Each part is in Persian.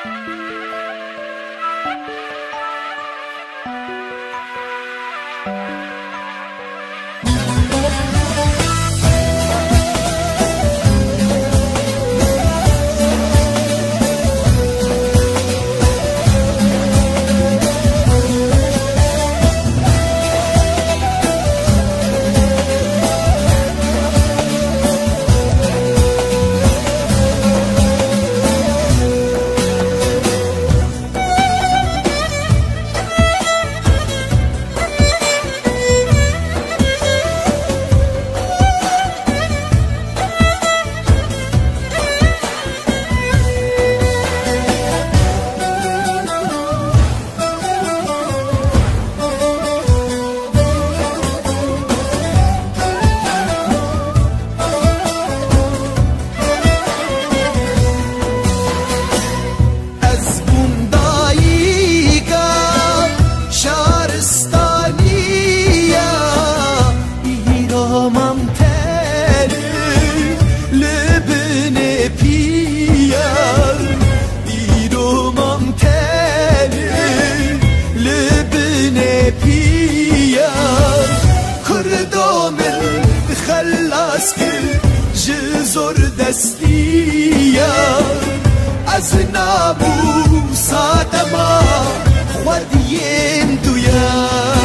زور دستیا از ناموسات ما خودیم دویا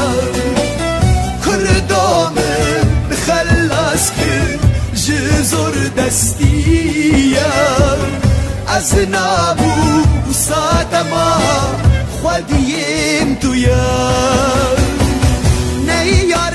کردام خلاص که زور دستیا از ناموسات ما خودیم دویا نیار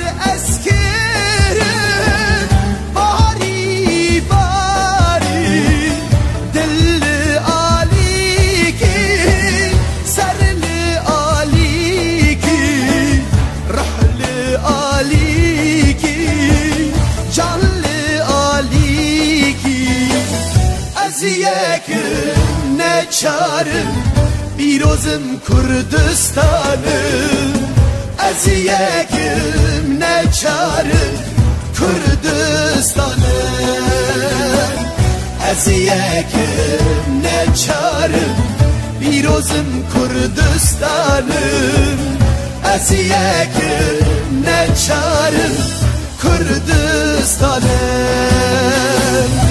نچارم بیروزم کردستانم از یکم نچارم کردستانم از یکم نچارم بیروزم کردستانم از یکم نچارم کردستانم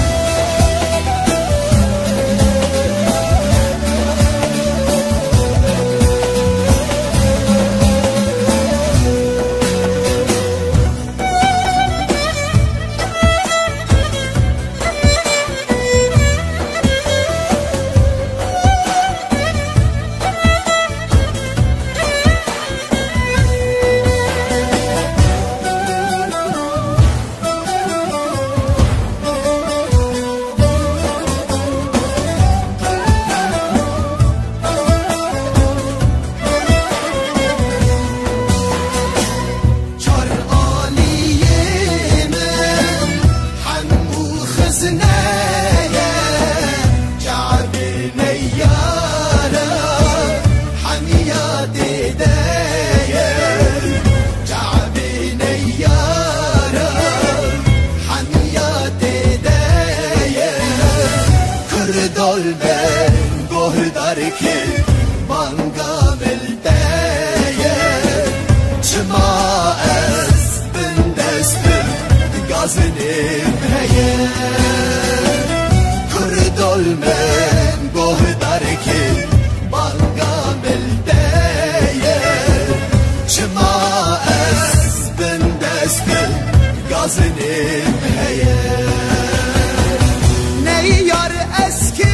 ben gohdar ki banga milteye çma es bindestim gaznim heye kurdol ben gohdar ki banga milteye çma es bindestim gaznim heye ne yar eski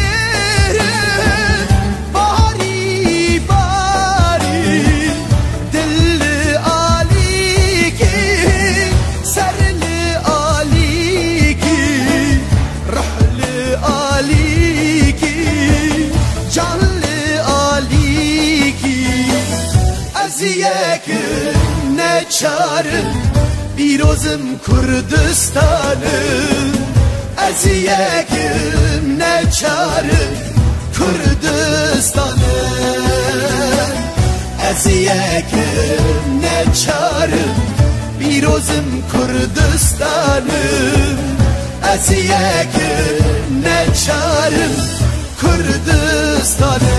neçarım birozum Kurdistanım az yekim neçarım Kurdistanım az yekim neçarım birozum Kurdistanım az yekim neçarım Kurdistanım